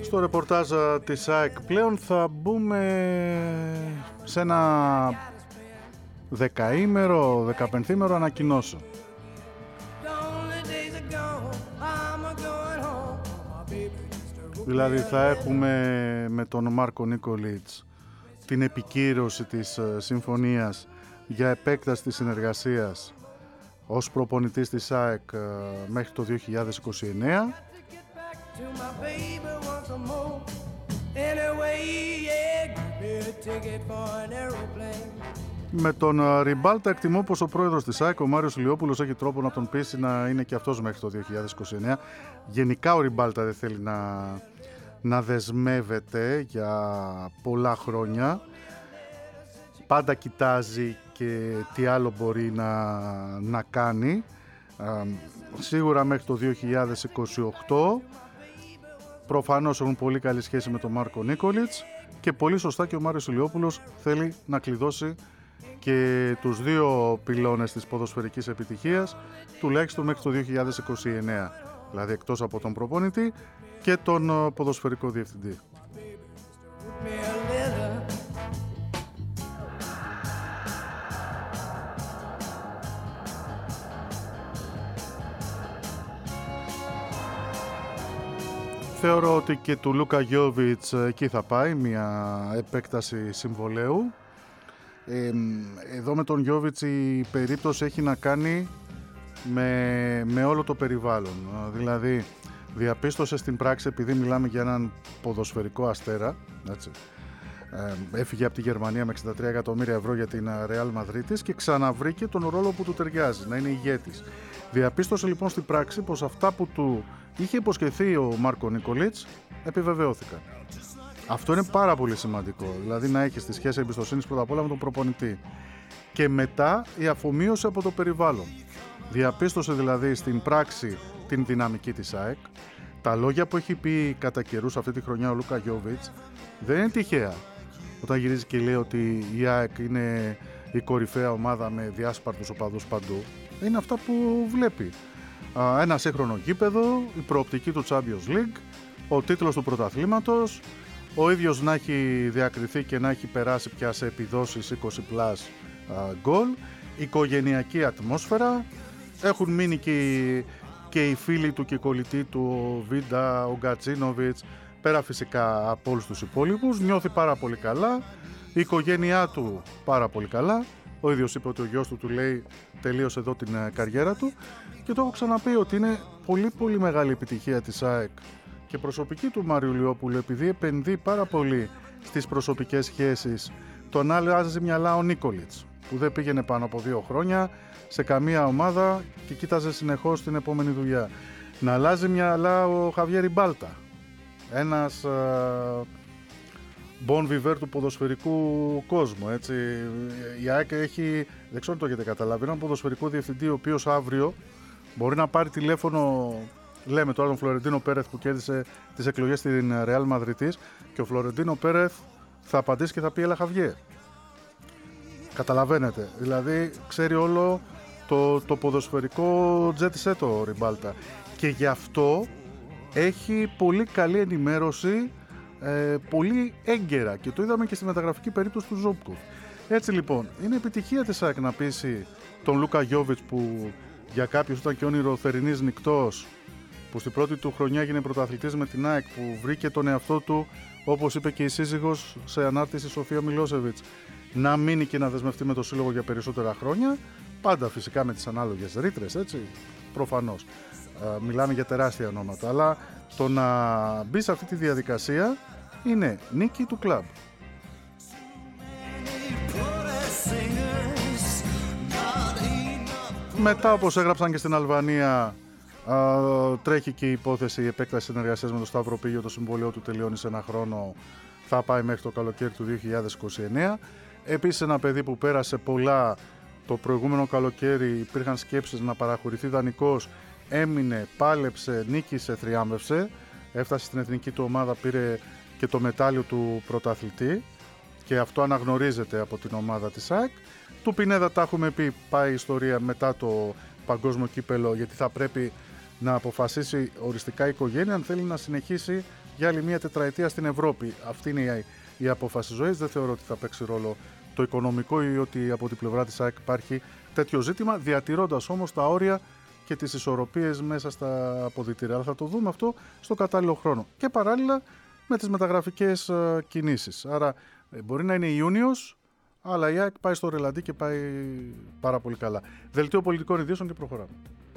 Στο ρεπορτάζ της ΑΕΚ πλέον θα μπούμε σε ένα 10ήμερο, 15ήμερο ανακοινώσεων. Δηλαδή θα έχουμε με τον Μάρκο Νίκολιτς την επικύρωση της συμφωνίας για επέκταση της συνεργασίας ως προπονητής της ΑΕΚ μέχρι το 2029. Με τον Ριμπάλτα εκτιμώ πως ο πρόεδρος της ΑΕΚ, ο Μάριος Ηλιόπουλος, έχει τρόπο να τον πείσει να είναι και αυτός μέχρι το 2029. Γενικά ο Ριμπάλτα δεν θέλει να δεσμεύεται για πολλά χρόνια. Πάντα κοιτάζει και τι άλλο μπορεί να κάνει. Σίγουρα μέχρι το 2028. Προφανώς έχουν πολύ καλή σχέση με τον Μάρκο Νίκολιτς και πολύ σωστά και ο Μάριος Ηλιόπουλος θέλει να κλειδώσει και τους δύο πυλώνες της ποδοσφαιρικής επιτυχίας τουλάχιστον μέχρι το 2029. Δηλαδή εκτός από τον προπονητή και τον ποδοσφαιρικό διευθυντή. Θεωρώ ότι και του Λούκα Γιόβιτς εκεί θα πάει μια επέκταση συμβολαίου. Εδώ με τον Γιόβιτς η περίπτωση έχει να κάνει με όλο το περιβάλλον. Δηλαδή διαπίστωσε στην πράξη, επειδή μιλάμε για έναν ποδοσφαιρικό αστέρα, έτσι, έφυγε από τη Γερμανία με 63 εκατομμύρια ευρώ για την Ρεάλ Μαδρίτης και ξαναβρήκε τον ρόλο που του ταιριάζει, να είναι ηγέτης. Διαπίστωσε λοιπόν στην πράξη πως αυτά που του είχε υποσχεθεί ο Μάρκο Νίκολιτς επιβεβαιώθηκαν. Αυτό είναι πάρα πολύ σημαντικό, δηλαδή να έχεις τη σχέση εμπιστοσύνης πρώτα απ' όλα με τον προπονητή και μετά η αφομοίωση από το περιβάλλον. Διαπίστωσε δηλαδή στην πράξη την δυναμική της ΑΕΚ. Τα λόγια που έχει πει κατά καιρούς αυτή τη χρονιά ο Λούκα Γιόβιτς δεν είναι τυχαία. Όταν γυρίζει και λέει ότι η ΑΕΚ είναι η κορυφαία ομάδα με διάσπαρτους οπαδούς παντού, είναι αυτά που βλέπει. Ένα σύγχρονο γήπεδο, η προοπτική του Champions League, ο τίτλος του πρωταθλήματος, ο ίδιος να έχει διακριθεί και να έχει περάσει πια σε επιδόσεις 20+ γκολ, οικογενειακή ατμόσφαιρα, έχουν μείνει και οι φίλοι του και οι κολλητοί του, ο Βίντα, ο Γκατσίνοβιτς, πέρα φυσικά από όλους τους υπόλοιπους, νιώθει πάρα πολύ καλά, η οικογένειά του πάρα πολύ καλά. Ο ίδιος είπε ότι ο γιος του λέει τελείωσε εδώ την καριέρα του και το έχω ξαναπεί ότι είναι πολύ πολύ μεγάλη επιτυχία της ΑΕΚ και προσωπική του Μάριου Ηλιόπουλου, επειδή επενδύει πάρα πολύ στις προσωπικές σχέσεις. Τον αλλάζει μυαλά ο Νίκολιτς που δεν πήγαινε πάνω από 2 χρόνια σε καμία ομάδα και κοίταζε συνεχώς την επόμενη δουλειά. Να αλλάζει μυαλά ο Χαβιέρ Ριμπάλτα, ένας bon vivant του ποδοσφαιρικού κόσμου, έτσι. Η ΑΕΚ έχει, δεν ξέρω αν το έχετε καταλάβει, έναν ποδοσφαιρικό διευθυντή ο οποίος αύριο μπορεί να πάρει τηλέφωνο, λέμε τώρα τον Φλωρεντίνο Πέρεθ που κέρδισε τις εκλογές στην Ρεάλ Μαδριτής, και ο Φλωρεντίνο Πέρεθ θα απαντήσει και θα πει έλα Χαβιέ. Καταλαβαίνετε, δηλαδή ξέρει όλο το ποδοσφαιρικό jet set ο Ριμπάλτα και γι' αυτό έχει πολύ καλή ενημέρωση, πολύ έγκαιρα, και το είδαμε και στη μεταγραφική περίπτωση του Ζόμπκοφ. Έτσι λοιπόν, είναι επιτυχία της ΑΕΚ να πείσει τον Λούκα Γιόβιτς, που για κάποιους ήταν και όνειρο θερινής νυκτός, που στην πρώτη του χρονιά έγινε πρωταθλητής με την ΑΕΚ, που βρήκε τον εαυτό του, όπως είπε και η σύζυγος σε ανάρτηση Σοφία Μιλόσεβιτς, να μείνει και να δεσμευτεί με το σύλλογο για περισσότερα χρόνια, πάντα φυσικά με τις ανάλογες ρήτρες, έτσι, προφανώς. Μιλάμε για τεράστια ονόματα, αλλά το να μπει σε αυτή τη διαδικασία είναι νίκη του κλαμπ. Μετά, όπως έγραψαν και στην Αλβανία, τρέχει και η υπόθεση επέκταση συνεργασίας με το Σταύρο Πίγιο. Το συμβόλαιό του τελειώνει σε 1 χρόνο, θα πάει μέχρι το καλοκαίρι του 2029. Επίσης ένα παιδί που πέρασε πολλά το προηγούμενο καλοκαίρι, υπήρχαν σκέψεις να παραχωρηθεί δανεικός, έμεινε, πάλεψε, νίκησε, θριάμβευσε, έφτασε στην εθνική του ομάδα, πήρε και το μετάλλιο του πρωταθλητή και αυτό αναγνωρίζεται από την ομάδα της ΑΕΚ. Του Πινέδα, τα έχουμε πει, πάει η ιστορία μετά το παγκόσμιο κύπελο, γιατί θα πρέπει να αποφασίσει οριστικά η οικογένεια αν θέλει να συνεχίσει για άλλη μια τετραετία στην Ευρώπη. Αυτή είναι η απόφαση ζωής. Δεν θεωρώ ότι θα παίξει ρόλο το οικονομικό ή ότι από την πλευρά της ΑΕΚ υπάρχει τέτοιο ζήτημα, διατηρώντας όμως τα όρια και τις ισορροπίες μέσα στα αποδυτήρια. Αλλά θα το δούμε αυτό στο κατάλληλο χρόνο. Και παράλληλα με τις μεταγραφικές κινήσεις. Άρα μπορεί να είναι Ιούνιος, αλλά η ΑΕΚ πάει στο ρελαντί και πάει πάρα πολύ καλά. Δελτίο πολιτικών ειδήσεων και προχωράμε.